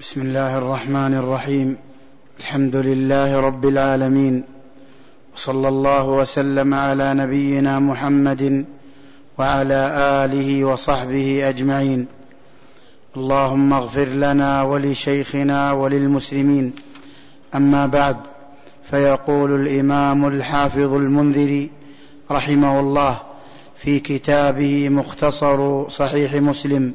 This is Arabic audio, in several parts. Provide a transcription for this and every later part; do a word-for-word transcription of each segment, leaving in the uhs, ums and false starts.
بسم الله الرحمن الرحيم. الحمد لله رب العالمين، وصلى الله وسلم على نبينا محمد وعلى آله وصحبه أجمعين. اللهم اغفر لنا ولشيخنا وللمسلمين. أما بعد، فيقول الإمام الحافظ المنذري رحمه الله في كتابه مختصر صحيح مسلم: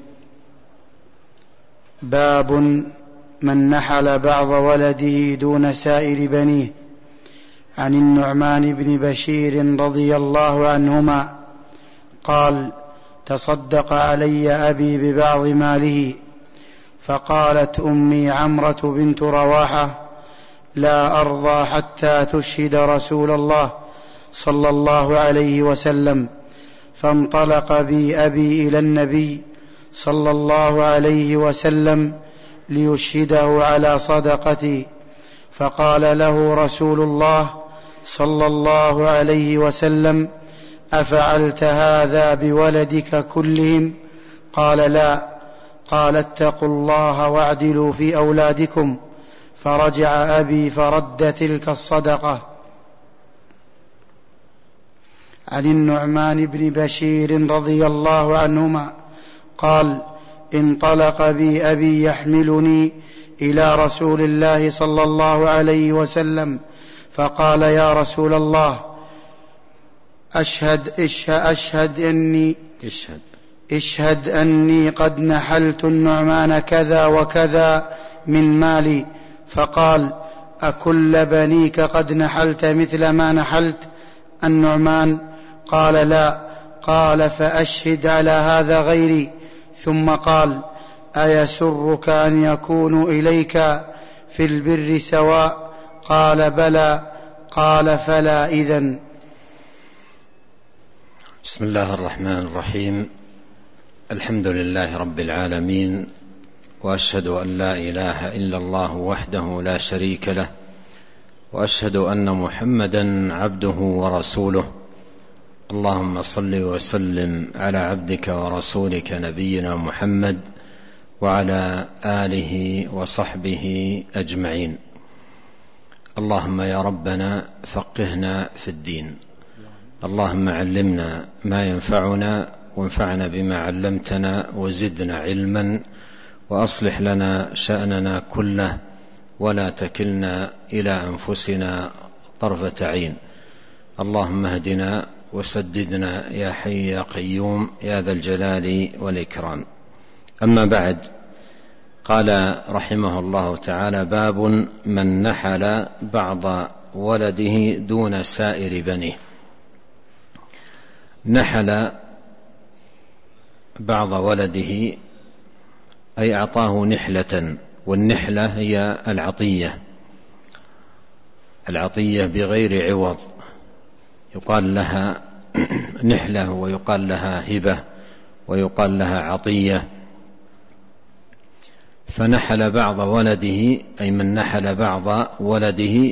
باب من نحل بعض ولده دون سائر بنيه. عن النعمان بن بشير رضي الله عنهما قال: تصدق علي أبي ببعض ماله، فقالت أمي عمرة بنت رواحة: لا أرضى حتى تشهد رسول الله صلى الله عليه وسلم. فانطلق بي أبي إلى النبي صلى الله عليه وسلم ليشهده على صدقتي، فقال له رسول الله صلى الله عليه وسلم: أفعلت هذا بولدك كلهم؟ قال: لا. قال: اتقوا الله واعدلوا في أولادكم. فرجع أبي فرد تلك الصدقة. عن النعمان بن بشير رضي الله عنهما قال: انطلق بي أبي يحملني إلى رسول الله صلى الله عليه وسلم، فقال: يا رسول الله، أشهد, أشهد, أني اشهد, اشهد أني قد نحلت النعمان كذا وكذا من مالي. فقال: أكل بنيك قد نحلت مثل ما نحلت النعمان؟ قال: لا. قال: فأشهد على هذا غيري. ثم قال: أيسرك أن يكونوا إليك في البر سواء؟ قال: بلى. قال: فلا إذن. بسم الله الرحمن الرحيم. الحمد لله رب العالمين، وأشهد أن لا إله إلا الله وحده لا شريك له، وأشهد أن محمدا عبده ورسوله. اللهم صل وسلم على عبدك ورسولك نبينا محمد وعلى آله وصحبه أجمعين. اللهم يا ربنا فقهنا في الدين، اللهم علمنا ما ينفعنا وانفعنا بما علمتنا وزدنا علما، وأصلح لنا شأننا كله ولا تكلنا إلى أنفسنا طرفة عين. اللهم اهدنا وسددنا يا حي يا قيوم يا ذا الجلال والإكرام. أما بعد، قال رحمه الله تعالى: باب من نحل بعض ولده دون سائر بنيه. نحل بعض ولده أي أعطاه نحلة، والنحلة هي العطية، العطية بغير عوض، يقال لها نحلة ويقال لها هبة ويقال لها عطية. فنحل بعض ولده أي من نحل بعض ولده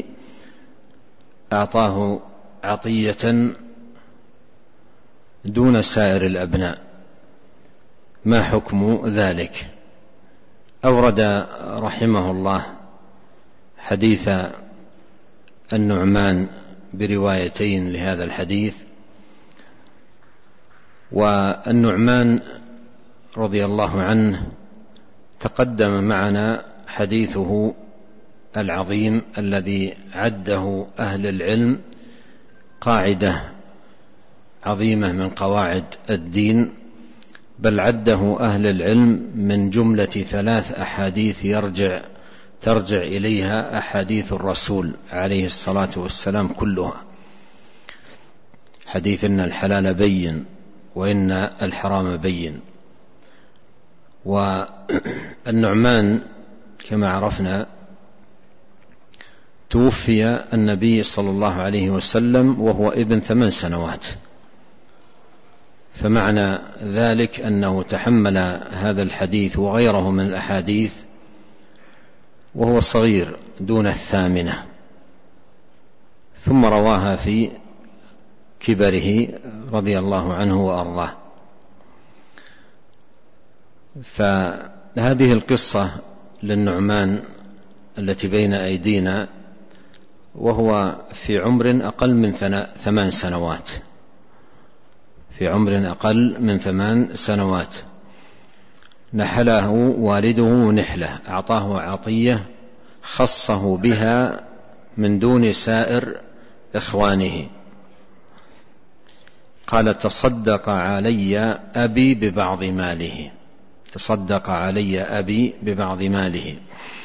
أعطاه عطية دون سائر الأبناء. ما حكم ذلك؟ أورد رحمه الله حديث النعمان بروايتين لهذا الحديث. والنعمان رضي الله عنه تقدم معنا حديثه العظيم الذي عده أهل العلم قاعدة عظيمة من قواعد الدين، بل عده أهل العلم من جملة ثلاث أحاديث يرجع ترجع إليها أحاديث الرسول عليه الصلاة والسلام كلها. حديث إن الحلال بين وإن الحرام بين. والنعمان كما عرفنا توفي النبي صلى الله عليه وسلم وهو ابن ثمان سنوات، فمعنى ذلك أنه تحمل هذا الحديث وغيره من الأحاديث وهو صغير دون الثامنة، ثم رواها في كبره رضي الله عنه وأرضاه. فهذه القصة للنعمان التي بين أيدينا وهو في عمر أقل من ثمان سنوات في عمر أقل من ثمان سنوات نحله والده نحلة، أعطاه عطية خصه بها من دون سائر إخوانه. قال تصدق علي أبي ببعض ماله، تصدق علي أبي ببعض ماله.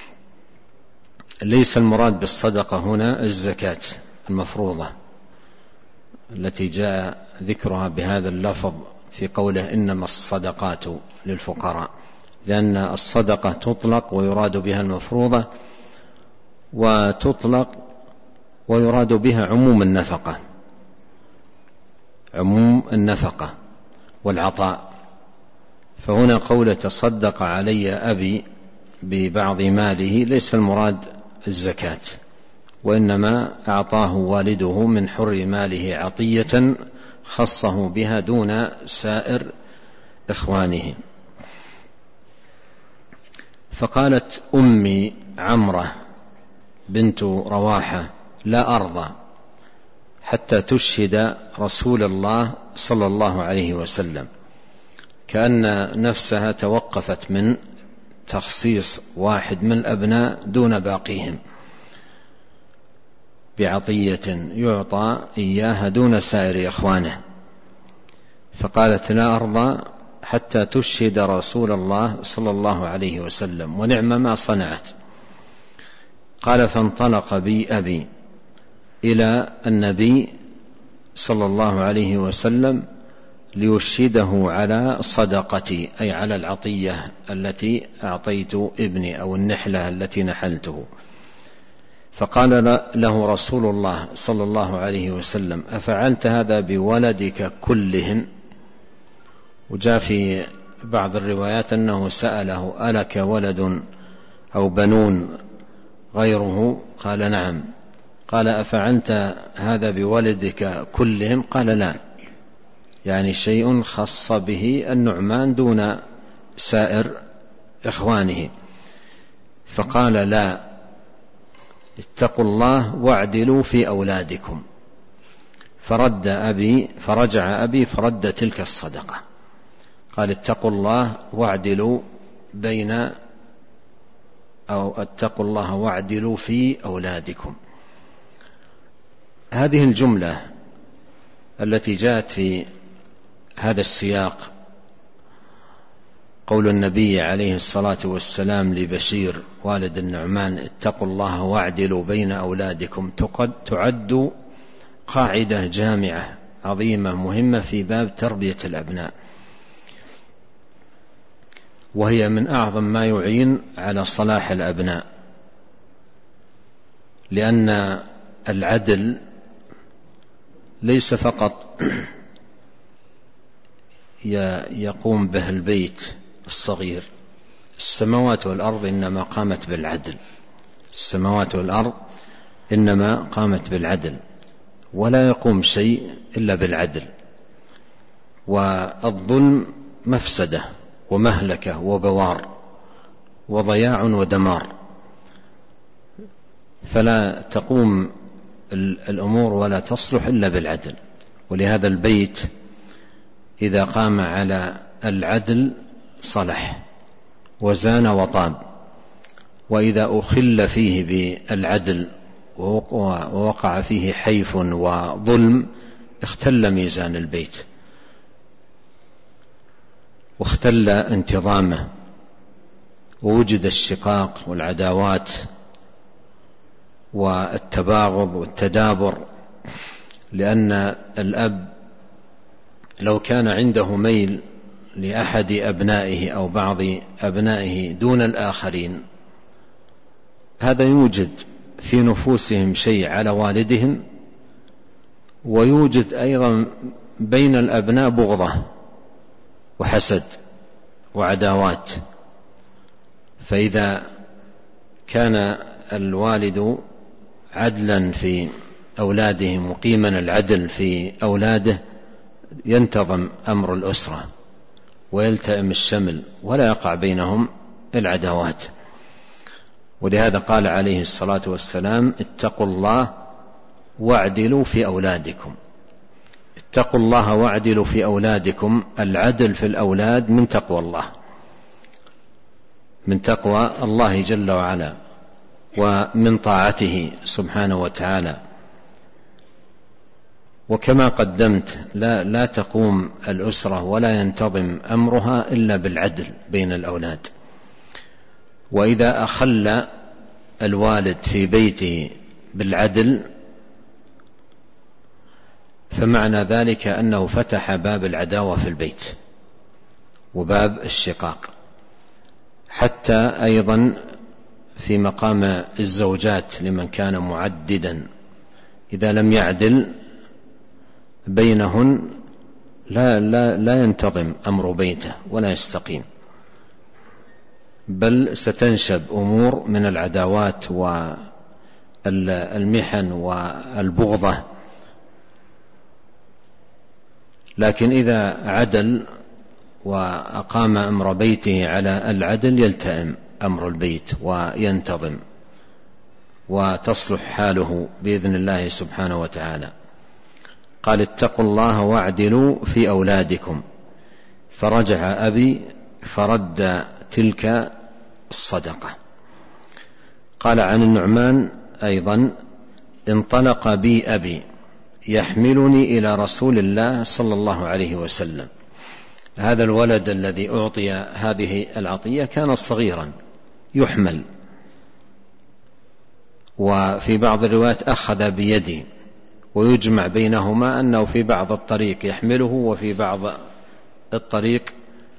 ليس المراد بالصدقة هنا الزكاة المفروضة التي جاء ذكرها بهذا اللفظ في قوله إنما الصدقات للفقراء، لأن الصدقة تطلق ويراد بها المفروضة، وتطلق ويراد بها عموم النفقة، عموم النفقة والعطاء. فهنا قول تصدق علي أبي ببعض ماله ليس المراد الزكاة، وإنما أعطاه والده من حر ماله عطية خصه بها دون سائر إخوانه. فقالت أمي عمرة بنت رواحة لا أرضى حتى تشهد رسول الله صلى الله عليه وسلم، كأن نفسها توقفت من تخصيص واحد من الأبناء دون باقيهم بعطية يعطى إياها دون سائر إخوانه. فقالت لا أرضى حتى تشهد رسول الله صلى الله عليه وسلم، ونعم ما صنعت. قال فانطلق بي أبي إلى النبي صلى الله عليه وسلم ليشهده على صدقتي، أي على العطية التي أعطيت ابني أو النحلة التي نحلته. فقال له رسول الله صلى الله عليه وسلم أفعلت هذا بولدك كلهن؟ وجاء في بعض الروايات أنه سأله ألك ولد أو بنون غيره؟ قال نعم. قال أفعلت هذا بولدك كلهم؟ قال لا، يعني شيء خص به النعمان دون سائر إخوانه. فقال لا، اتقوا الله واعدلوا في أولادكم. فرد أبي فرجع أبي فرد تلك الصدقة، قال اتقوا الله واعدلوا بين أو اتقوا الله واعدلوا في أولادكم. هذه الجملة التي جاءت في هذا السياق قول النبي عليه الصلاة والسلام لبشير والد النعمان اتقوا الله واعدلوا بين أولادكم، تعد قاعدة جامعة عظيمة مهمة في باب تربية الأبناء، وهي من أعظم ما يعين على صلاح الأبناء، لأن العدل ليس فقط يقوم به البيت الصغير، السماوات والأرض إنما قامت بالعدل، السماوات والأرض إنما قامت بالعدل، ولا يقوم شيء إلا بالعدل. والظلم مفسدة ومهلكة وبوار وضياع ودمار، فلا تقوم الأمور ولا تصلح إلا بالعدل. ولهذا البيت إذا قام على العدل صلح وزان وطاب، وإذا أخل فيه بالعدل ووقع فيه حيف وظلم اختل ميزان البيت واختل انتظامه، ووجد الشقاق والعداوات والتباغض والتدابر. لأن الأب لو كان عنده ميل لأحد أبنائه أو بعض أبنائه دون الآخرين، هذا يوجد في نفوسهم شيء على والدهم، ويوجد أيضا بين الأبناء بغضة وحسد وعداوات. فإذا كان الوالد عدلا في أولاده مقيما العدل في أولاده ينتظم أمر الأسرة ويلتئم الشمل ولا يقع بينهم العداوات. ولهذا قال عليه الصلاة والسلام: اتقوا الله واعدلوا في أولادكم. اتقوا الله واعدلوا في أولادكم. العدل في الأولاد من تقوى الله، من تقوى الله جل وعلا، ومن طاعته سبحانه وتعالى. وكما قدمت لا, لا تقوم الأسرة ولا ينتظم أمرها إلا بالعدل بين الأولاد. وإذا أخل الوالد في بيته بالعدل فمعنى ذلك أنه فتح باب العداوة في البيت وباب الشقاق. حتى أيضا في مقام الزوجات لمن كان معددا، إذا لم يعدل بينهن لا, لا, لا ينتظم أمر بيته ولا يستقيم، بل ستنشب أمور من العداوات والمحن والبغضة. لكن إذا عدل وأقام أمر بيته على العدل يلتئم أمر البيت وينتظم وتصلح حاله بإذن الله سبحانه وتعالى. قال: اتقوا الله واعدلوا في أولادكم. فرجع أبي فرد تلك الصدقة. قال عن النعمان أيضا: انطلق بي أبي يحملني إلى رسول الله صلى الله عليه وسلم. هذا الولد الذي أعطي هذه العطية كان صغيرا يحمل، وفي بعض الروايات أخذ بيدي، ويجمع بينهما أنه في بعض الطريق يحمله وفي بعض الطريق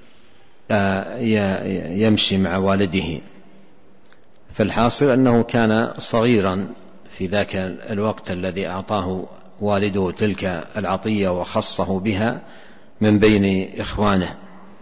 يمشي مع والده. فالحاصل أنه كان صغيرا في ذاك الوقت الذي أعطاه والده تلك العطية وخصه بها من بين إخوانه.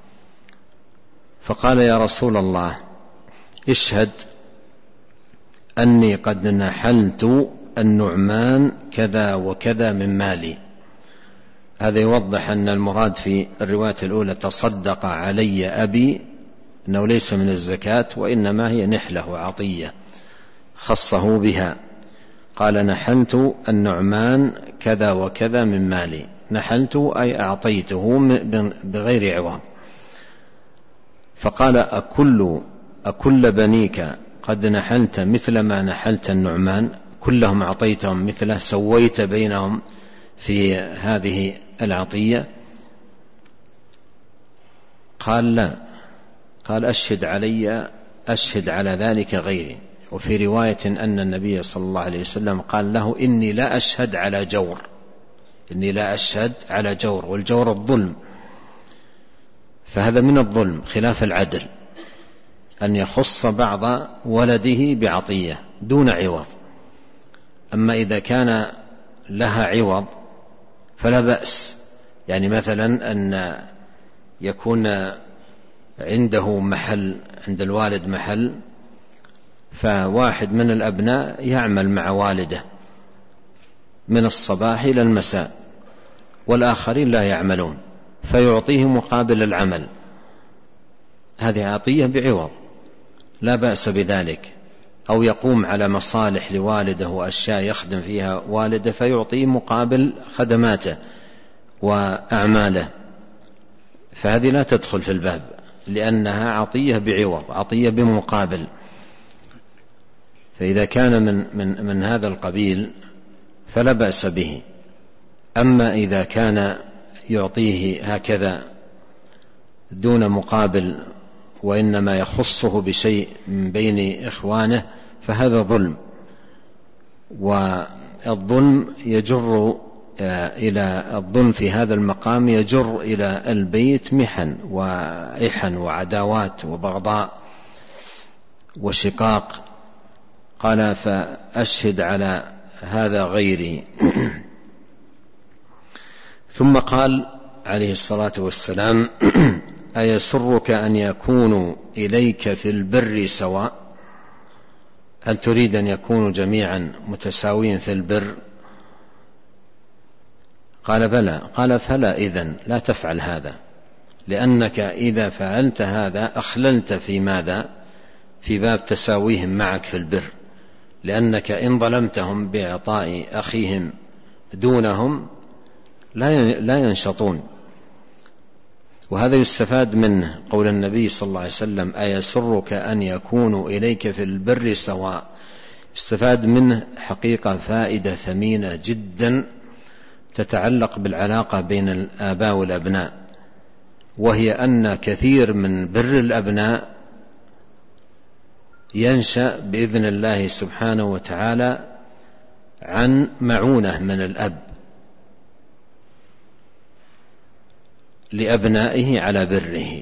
فقال: يا رسول الله، اشهد أني قد نحلت النعمان كذا وكذا من مالي. هذا يوضح أن المراد في الرواية الأولى تصدق علي أبي، أنه ليس من الزكاة وإنما هي نحلة وعطية خصه بها. قال: نحلت النعمان كذا وكذا من مالي. نحلت أي أعطيته بغير عوض. فقال: أكل, أكل بنيك قد نحلت مثل ما نحلت النعمان؟ كلهم أعطيتهم مثله، سويت بينهم في هذه العطية؟ قال: لا. قال: أشهد علي أشهد على ذلك غيري. وفي رواية أن النبي صلى الله عليه وسلم قال له: إني لا أشهد على جور، إني لا أشهد على جور. والجور الظلم، فهذا من الظلم خلاف العدل، أن يخص بعض ولده بعطية دون عوض. أما إذا كان لها عوض فلا بأس، يعني مثلا أن يكون عنده محل، عند الوالد محل، فواحد من الأبناء يعمل مع والده من الصباح إلى المساء والآخرين لا يعملون، فيعطيه مقابل العمل، هذه عطية بعوض لا بأس بذلك. أو يقوم على مصالح لوالده وأشياء يخدم فيها والده فيعطيه مقابل خدماته وأعماله، فهذه لا تدخل في الباب لأنها عطية بعوض، عطية بمقابل. فإذا كان من, من, من هذا القبيل فلا بأس به. أما إذا كان يعطيه هكذا دون مقابل وإنما يخصه بشيء من بين إخوانه فهذا ظلم، والظلم يجر إلى الظلم في هذا المقام يجر إلى البيت محن وإحن وعداوات وبغضاء وشقاق. قال: فأشهد على هذا غيري. ثم قال عليه الصلاة والسلام: أيسرك أن يكونوا إليك في البر سواء؟ هل تريد أن يكونوا جميعا متساوين في البر؟ قال: بلى. قال: فلا إذن لا تفعل هذا، لأنك إذا فعلت هذا أخللت في ماذا؟ في باب تساويهم معك في البر، لأنك إن ظلمتهم بإعطاء أخيهم دونهم لا ينشطون. وهذا يستفاد منه قول النبي صلى الله عليه وسلم: أيسرك أن يكونوا إليك في البر سواء. يستفاد منه حقيقة فائدة ثمينة جدا تتعلق بالعلاقة بين الآباء والأبناء، وهي أن كثير من بر الأبناء ينشأ بإذن الله سبحانه وتعالى عن معونة من الأب لأبنائه على بره.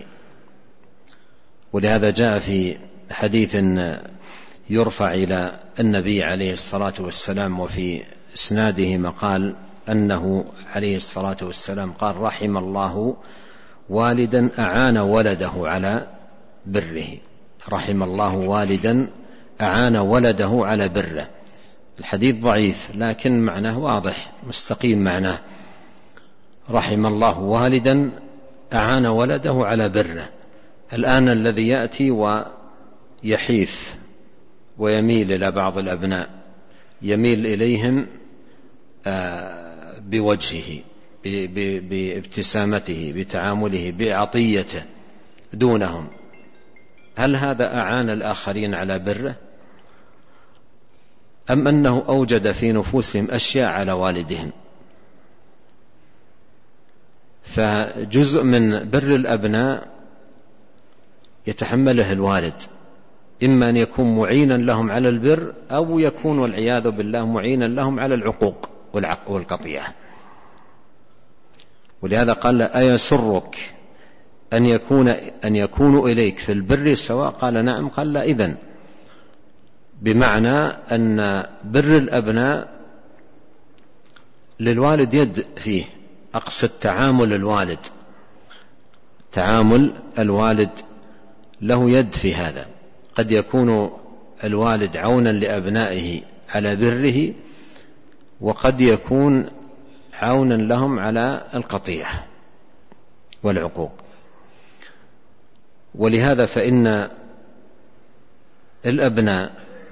ولهذا جاء في حديث يرفع إلى النبي عليه الصلاة والسلام وفي إسناده مقال أنه عليه الصلاة والسلام قال: رحم الله والدا أعان ولده على بره. رحم الله والدا أعان ولده على بره. الحديث ضعيف لكن معناه واضح مستقيم معناه. رحم الله والدا أعان ولده على بره. الآن الذي يأتي ويحيث ويميل إلى بعض الأبناء، يميل إليهم بوجهه، بابتسامته، بتعامله، بعطيته دونهم، هل هذا أعان الآخرين على بره؟ أم أنه أوجد في نفوسهم أشياء على والدهم؟ فجزء من بر الأبناء يتحمله الوالد، إما أن يكون معينا لهم على البر، أو يكون والعياذ بالله معينا لهم على العقوق والقطيعة. ولهذا قال: أيسرك أن يكون أن يكونوا إليك في البر سواء؟ قال: نعم. قال: لا. إذن بمعنى أن بر الأبناء للوالد يد فيه، أقصد تعامل الوالد، تعامل الوالد له يد في هذا. قد يكون الوالد عونا لأبنائه على بره، وقد يكون عونا لهم على القطيعة والعقوق. ولهذا فإن الأبناء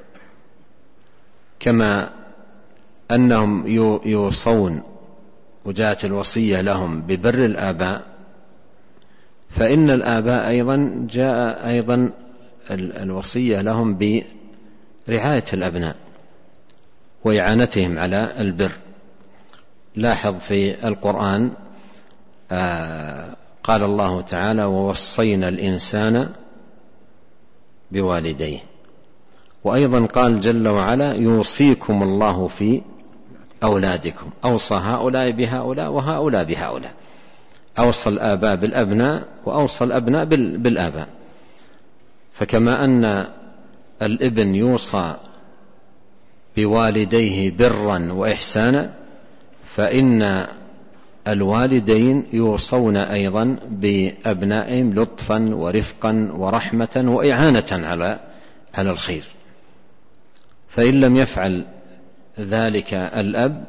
كما أنهم يوصون وجاءت الوصية لهم ببر الآباء، فإن الآباء أيضا جاء أيضا الوصية لهم برعاية الأبناء وإعانتهم على البر. لاحظ في القرآن آه قال الله تعالى: ووصينا الإنسان بوالديه. وأيضا قال جل وعلا: يوصيكم الله في أولادكم. أوصى هؤلاء بهؤلاء وهؤلاء بهؤلاء. أوصى الآباء بالأبناء وأوصى الأبناء بالآباء. فكما أن الابن يوصى بوالديه برا وإحسانا، فإن الوالدين يوصون أيضا بأبنائهم لطفا ورفقا ورحمة وإعانة على على الخير. فإن لم يفعل ذلك الأب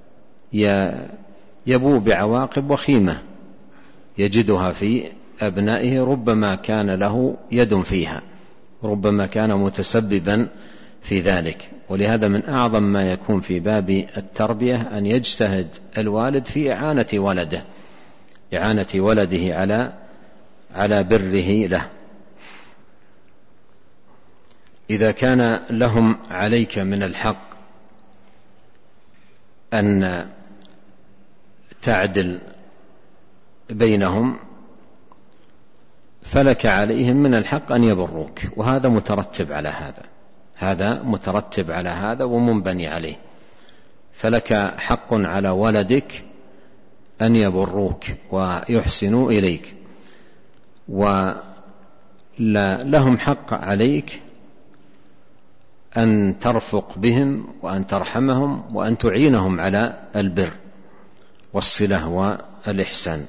يبوء بعواقب وخيمة يجدها في أبنائه، ربما كان له يد فيها، ربما كان متسببا في ذلك. ولهذا من أعظم ما يكون في باب التربية أن يجتهد الوالد في إعانة ولده، إعانة ولده على على بره له. إذا كان لهم عليك من الحق أن تعدل بينهم، فلك عليهم من الحق أن يبروك، وهذا مترتب على هذا، هذا مترتب على هذا ومنبني عليه. فلك حق على ولدك أن يبروك ويحسنوا إليك، ولهم حق عليك أن ترفق بهم وأن ترحمهم وأن تعينهم على البر والصلة والإحسان.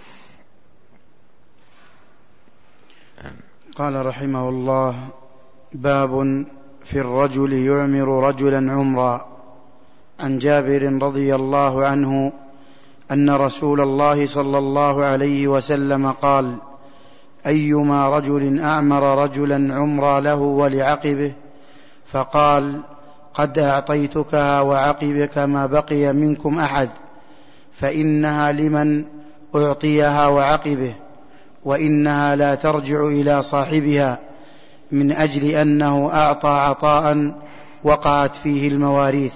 قال رحمه الله: باب في الرجل يعمر رجلا عمرا. عن جابر رضي الله عنه أن رسول الله صلى الله عليه وسلم قال: أيما رجل أعمر رجلا عمرا له ولعقبه؟ فقال: قد أعطيتكها وعقبك ما بقي منكم أحد، فإنها لمن أعطيها وعقبه، وإنها لا ترجع إلى صاحبها، من أجل أنه أعطى عطاء وقعت فيه المواريث.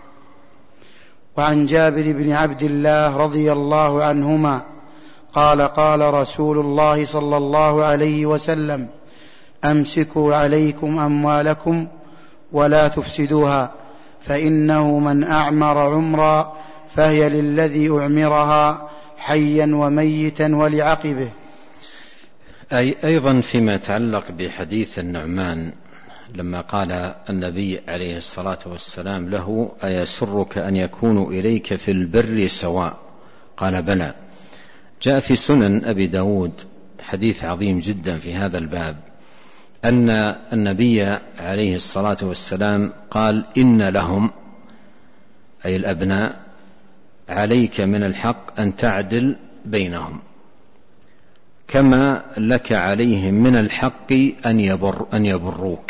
وعن جابر بن عبد الله رضي الله عنهما قال: قال رسول الله صلى الله عليه وسلم: أمسكوا عليكم أموالكم ولا تفسدوها، فإنه من أعمر عمرا فهي للذي أعمرها حيا وميتا ولعقبه. أي أيضا فيما يتعلق بحديث النعمان لما قال النبي عليه الصلاة والسلام له: أيسرك أن يكونوا إليك في البر سواء؟ قال: بلى. جاء في سنن أبي داود حديث عظيم جدا في هذا الباب، أن النبي عليه الصلاة والسلام قال: إن لهم، أي الأبناء، عليك من الحق أن تعدل بينهم، كما لك عليهم من الحق أن, يبر أن يبروك.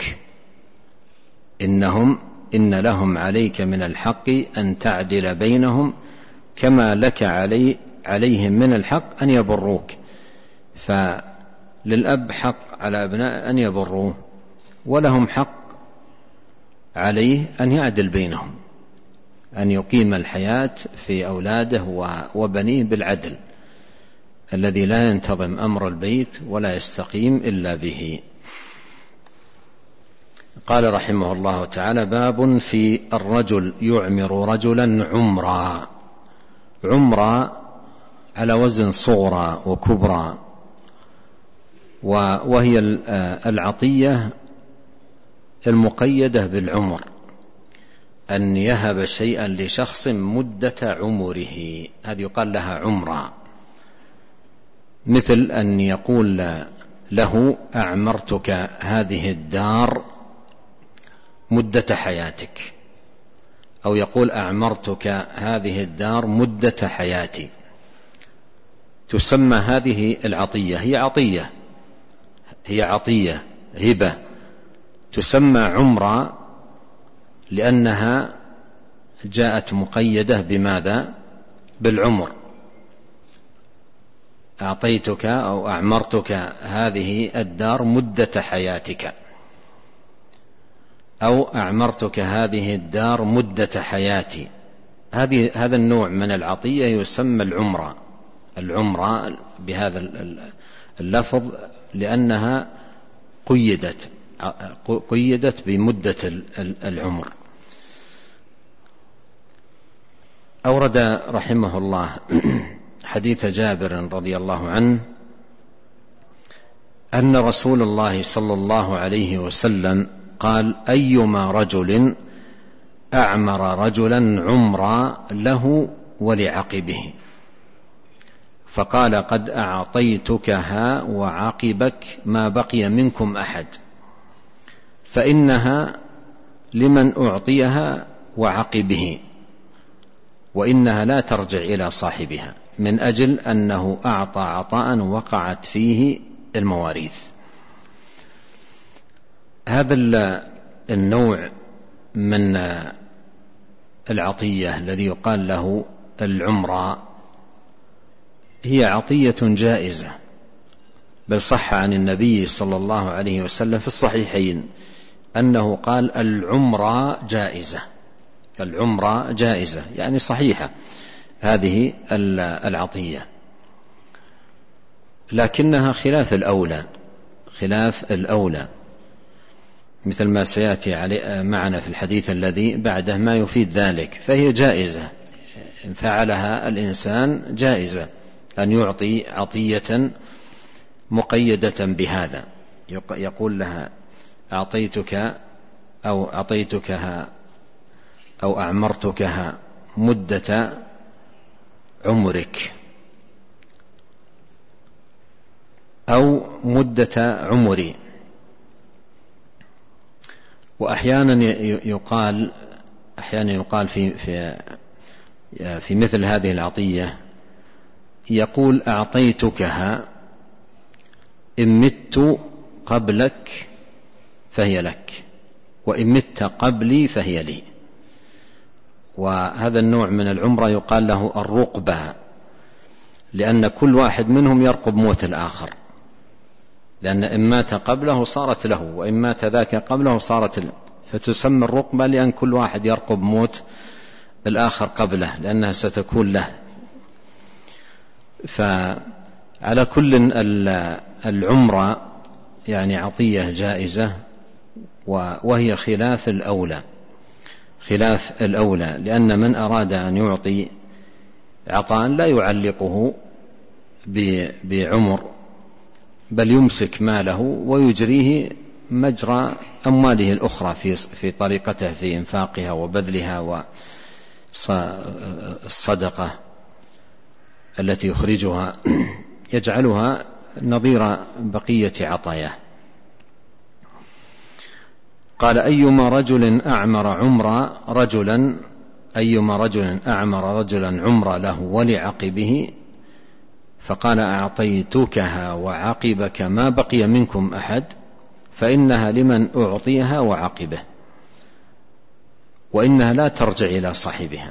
إنهم إن لهم عليك من الحق أن تعدل بينهم، كما لك علي عليهم من الحق أن يبروك. فللأب حق على أبناء أن يبروه، ولهم حق عليه أن يعدل بينهم، أن يقيم الحياة في أولاده وبنيه بالعدل الذي لا ينتظم أمر البيت ولا يستقيم إلا به. قال رحمه الله تعالى: باب في الرجل يعمر رجلا عمرا. عمرا على وزن صغرى وكبرى، وهي العطية المقيدة بالعمر، أن يهب شيئا لشخص مدة عمره، هذه يقال لها عمرا. مثل أن يقول له: أعمرتك هذه الدار مدة حياتك، أو يقول: أعمرتك هذه الدار مدة حياتي. تسمى هذه العطية، هي عطية هي عطية هبة، تسمى عمرا لأنها جاءت مقيدة بماذا؟ بالعمر. أعطيتك أو أعمرتك هذه الدار مدة حياتك، أو أعمرتك هذه الدار مدة حياتي. هذه هذا النوع من العطية يسمى العمرة. العمرة بهذا اللفظ لأنها قيدت قيدت بمدة العمر. أورد رحمه الله حديث جابر رضي الله عنه أن رسول الله صلى الله عليه وسلم قال: أيما رجل أعمر رجلا عمرا له ولعقبه، فقال: قد أعطيتكها وعقبك ما بقي منكم أحد، فإنها لمن أعطيها وعقبه، وإنها لا ترجع إلى صاحبها، من أجل أنه أعطى عطاء وقعت فيه المواريث. هذا النوع من العطية الذي يقال له العمرة هي عطية جائزة، بل صح عن النبي صلى الله عليه وسلم في الصحيحين أنه قال: العمرة جائزة. العمرة جائزة يعني صحيحة هذه العطية، لكنها خلاف الأولى خلاف الأولى مثل ما سيأتي معنا في الحديث الذي بعده ما يفيد ذلك. فهي جائزة إن فعلها الإنسان، جائزة أن يعطي عطية مقيدة بهذا، يقول لها: أعطيتك أو أعطيتكها أو أعمرتكها مدة عمرك، أو مدة عمري. وأحيانا يقال أحيانا يقال في في في مثل هذه العطية، يقول: أعطيتكها إن مت قبلك فهي لك، وإن مت قبلي فهي لي. وهذا النوع من العمرة يقال له الرقبة، لأن كل واحد منهم يرقب موت الآخر، لأن إن مات قبله صارت له، وإن مات ذاك قبله صارت له، فتسمى الرقبة لأن كل واحد يرقب موت الآخر قبله، لأنها ستكون له. فعلى كل العمرة يعني عطية جائزة، وهي خلاف الأولى، خلاف الأولى، لأن من أراد أن يعطي عطاء لا يعلقه بعمر، بل يمسك ماله ويجريه مجرى أمواله الأخرى في في طريقته في إنفاقها وبذلها والصدقة التي يخرجها، يجعلها نظير بقية عطاياه. قال: أيما رجل أعمر عمرا رجلا أيما رجل أعمر رجلا عمرا له ولعقبه، فقال: أعطيتكها وعقبك ما بقي منكم أحد، فإنها لمن أعطيها وعقبه، وإنها لا ترجع إلى صاحبها،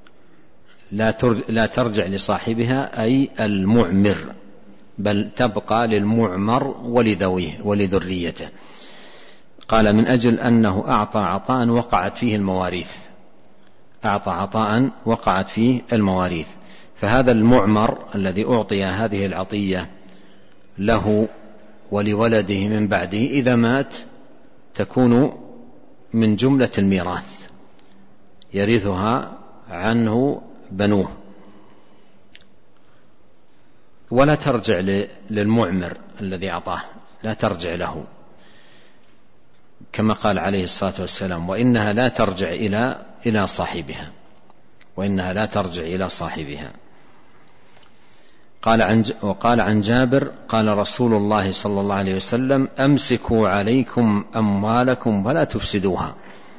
لا ترجع لصاحبها أي المعمر، بل تبقى للمعمر ولذويه ولذريته. قال: من أجل أنه أعطى عطاء وقعت فيه المواريث، أعطى عطاء وقعت فيه المواريث، فهذا المعمر الذي أعطي هذه العطية له ولولده من بعده إذا مات تكون من جملة الميراث، يرثها عنه بنوه، ولا ترجع للمعمر الذي أعطاه، لا ترجع له، كما قال عليه الصلاة والسلام: وإنها لا ترجع إلى إلى صاحبها، وإنها لا ترجع إلى صاحبها. قال عن وقال عن جابر: قال رسول الله صلى الله عليه وسلم: أمسكوا عليكم أموالكم ولا تفسدوها،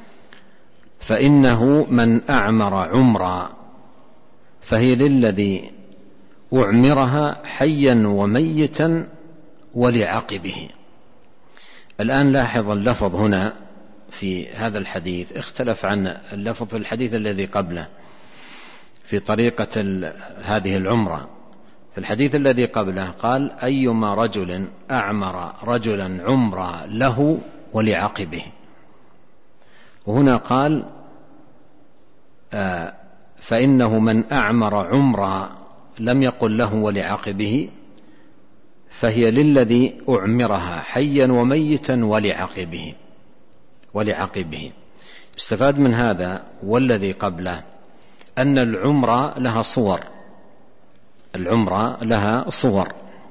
فإنه من أعمر عمرا فهي للذي أعمرها حيا وميتا ولعقبه. الآن لاحظ اللفظ هنا في هذا الحديث اختلف عن اللفظ في الحديث الذي قبله في طريقة هذه العمرة. في الحديث الذي قبله قال: أيما رجل أعمر رجلا عمرا له ولعقبه، وهنا قال: آه فإنه من أعمر عمرا، لم يقل له ولعقبه، فهي للذي أعمرها حيا وميتا ولعقبه ولعقبه. استفاد من هذا والذي قبله أن العمرة لها صور، العمرة لها صور،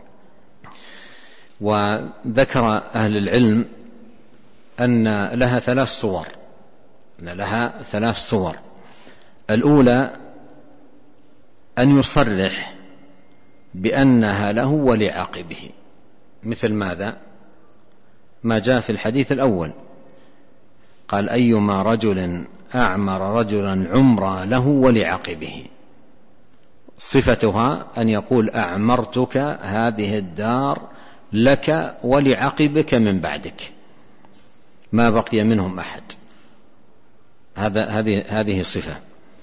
وذكر أهل العلم أن لها ثلاث صور، أن لها ثلاث صور. الأولى أن يصرح بأنها له ولعقبه، مثل ماذا؟ ما جاء في الحديث الأول، قال: أيما رجل أعمر رجلا عمرا له ولعقبه، صفتها أن يقول: أعمرتك هذه الدار لك ولعقبك من بعدك، ما بقي منهم أحد. هذا هذه هذه صفة.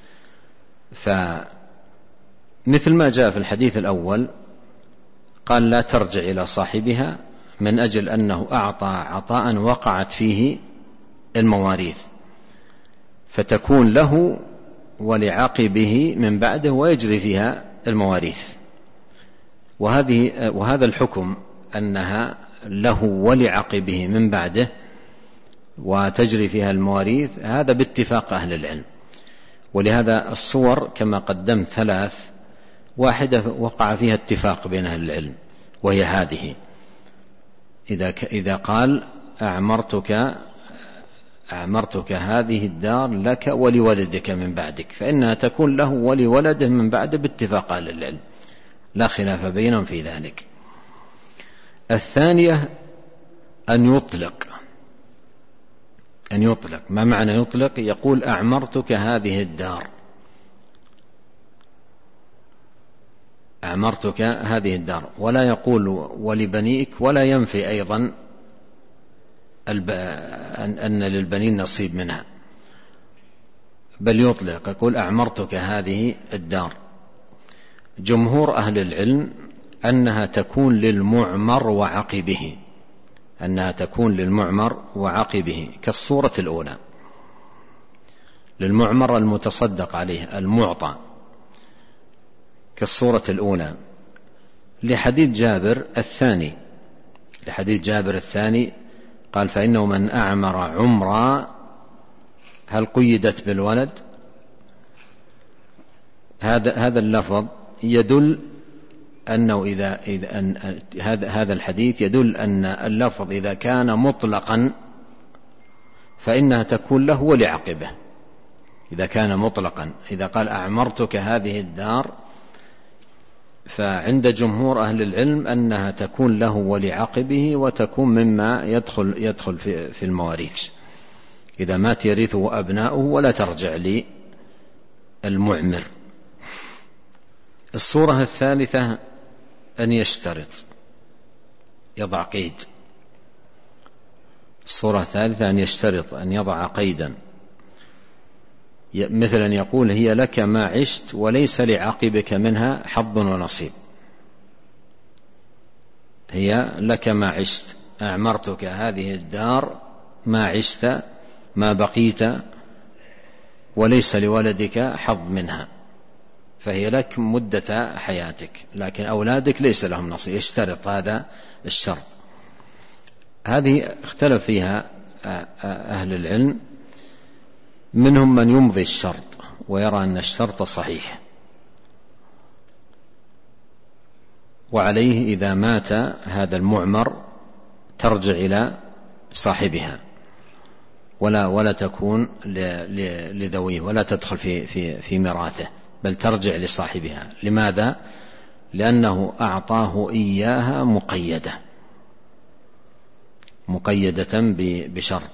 فمثل ما جاء في الحديث الأول قال: لا ترجع إلى صاحبها، من أجل أنه أعطى عطاء وقعت فيه المواريث، فتكون له ولعقبه من بعده ويجري فيها المواريث. وهذه وهذا الحكم أنها له ولعقبه من بعده وتجري فيها المواريث، هذا باتفاق أهل العلم. ولهذا الصور كما قدمت ثلاث، واحدة وقع فيها اتفاق بين أهل العلم، وهي هذه: إذا إذا قال: أعمرتك أعمرتك هذه الدار لك ولولدك من بعدك، فإنها تكون له ولولده من بعده باتفاق أهل العلم، لا خلاف بينهم في ذلك. الثانية أن يطلق أن يطلق ما معنى يطلق؟ يقول: أعمرتك هذه الدار، أعمرتك هذه الدار، ولا يقول ولبنيك، ولا ينفي أيضا أن للبنين نصيب منها، بل يطلق يقول أعمرتك هذه الدار. جمهور أهل العلم أنها تكون للمعمر وعقبه، أنها تكون للمعمر وعقبه كالصورة الأولى، للمعمر المتصدق عليه المعطى كالصورة الأولى، لحديث جابر الثاني لحديث جابر الثاني قال فإنه من أعمر عمرا، هل قيدت بالولد؟ هذا هذا اللفظ يدل أنه إذا, إذا أن هذا هذا الحديث يدل أن اللفظ إذا كان مطلقا فإنها تكون له ولعقبه. إذا كان مطلقا، إذا قال أعمرتك هذه الدار، فعند جمهور أهل العلم أنها تكون له ولعقبه، وتكون مما يدخل يدخل في في المواريث، إذا مات يرثه أبناؤه ولا ترجع للمعمر. الصورة الثالثة أن يشترط، يضع قيد. الصورة الثالثة أن يشترط، أن يضع قيدا، مثلا يقول هي لك ما عشت وليس لعقبك منها حظ ونصيب. هي لك ما عشت، أعمرتك هذه الدار ما عشت، ما بقيت، وليس لولدك حظ منها، فهي لك مدة حياتك، لكن أولادك ليس لهم نصيب. يشترط هذا الشرط. هذه اختلف فيها أهل العلم، منهم من يمضي الشرط ويرى أن الشرط صحيح، وعليه إذا مات هذا المعمر ترجع إلى صاحبها، ولا ولا تكون لذويه، ولا تدخل في في في ميراثه، بل ترجع لصاحبها. لماذا؟ لأنه أعطاه إياها مقيدة مقيدة بشرط.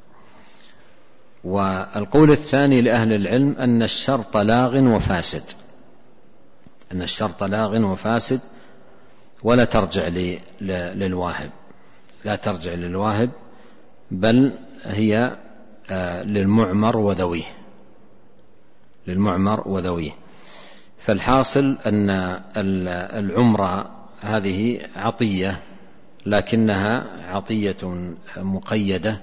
والقول الثاني لأهل العلم أن الشرط لاغ وفاسد، أن الشرط لاغ وفاسد، ولا ترجع للواهب، لا ترجع للواهب، بل هي للمعمر وذويه، للمعمر وذويه. فالحاصل أن العمرة هذه عطية، لكنها عطية مقيدة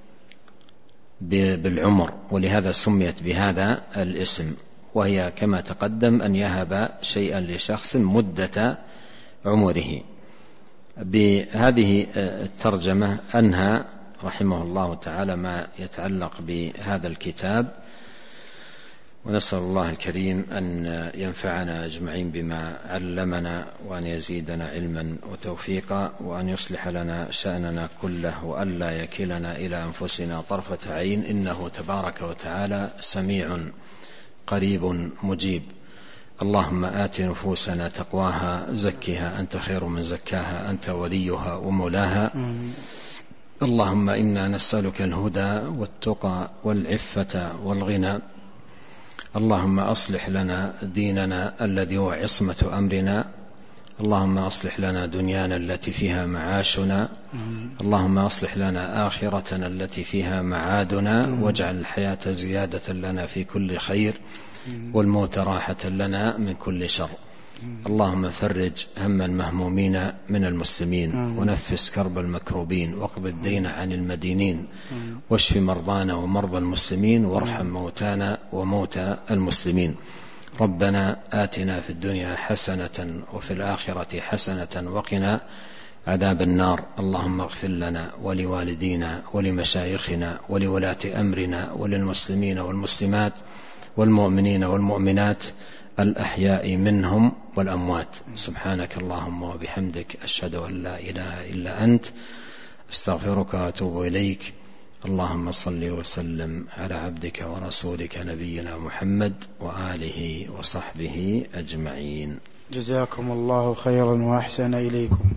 بالعمر، ولهذا سميت بهذا الاسم، وهي كما تقدم أن يهب شيئا لشخص مدة عمره. بهذه الترجمة أنهى رحمه الله تعالى ما يتعلق بهذا الكتاب، ونسأل الله الكريم أن ينفعنا أجمعين بما علمنا، وأن يزيدنا علما وتوفيقا، وأن يصلح لنا شأننا كله، وأن لا يكلنا إلى أنفسنا طرفة عين، إنه تبارك وتعالى سميع قريب مجيب. اللهم آت نفوسنا تقواها، زكها أنت خير من زكاها، أنت وليها ومولاها. اللهم إنا نسألك الهدى والتقى والعفة والغنى. اللهم أصلح لنا ديننا الذي هو عصمة أمرنا. اللهم أصلح لنا دنيانا التي فيها معاشنا. اللهم أصلح لنا آخرتنا التي فيها معادنا، واجعل الحياة زيادة لنا في كل خير، والموت راحة لنا من كل شر. اللهم فرج هم المهمومين من المسلمين، ونفس كرب المكروبين، واقض الدين عن المدينين، واشف مرضانا ومرضى المسلمين، وارحم موتانا وموتى المسلمين. ربنا آتنا في الدنيا حسنة وفي الآخرة حسنة وقنا عذاب النار. اللهم اغفر لنا ولوالدينا ولمشايخنا ولولاة أمرنا وللمسلمين والمسلمات والمؤمنين والمؤمنات الأحياء منهم والأموات. سبحانك اللهم وبحمدك، أشهد أن لا إله إلا أنت، استغفرك وأتوب إليك. اللهم صل وسلم على عبدك ورسولك نبينا محمد وآله وصحبه أجمعين. جزاكم الله خيرا وأحسن إليكم.